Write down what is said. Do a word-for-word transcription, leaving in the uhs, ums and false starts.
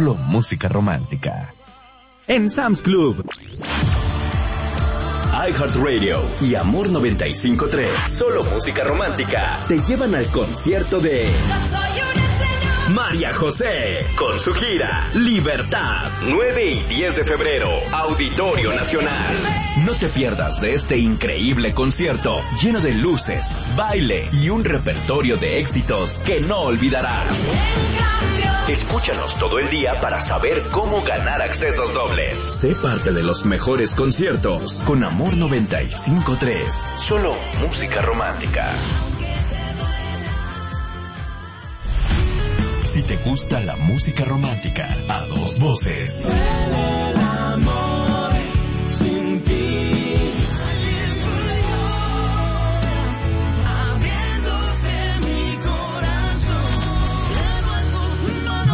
Solo música romántica. En Sam's Club, iHeartRadio y Amor noventa y cinco punto tres, Solo música romántica, te llevan al concierto de María José, con su gira Libertad, nueve y diez de febrero, Auditorio Nacional. No te pierdas de este increíble concierto, lleno de luces, baile y un repertorio de éxitos que no olvidarás. Escúchanos todo el día para saber cómo ganar accesos dobles. Sé parte de los mejores conciertos con Amor noventa y cinco punto tres, Solo música romántica. Si te gusta la música romántica a dos voces,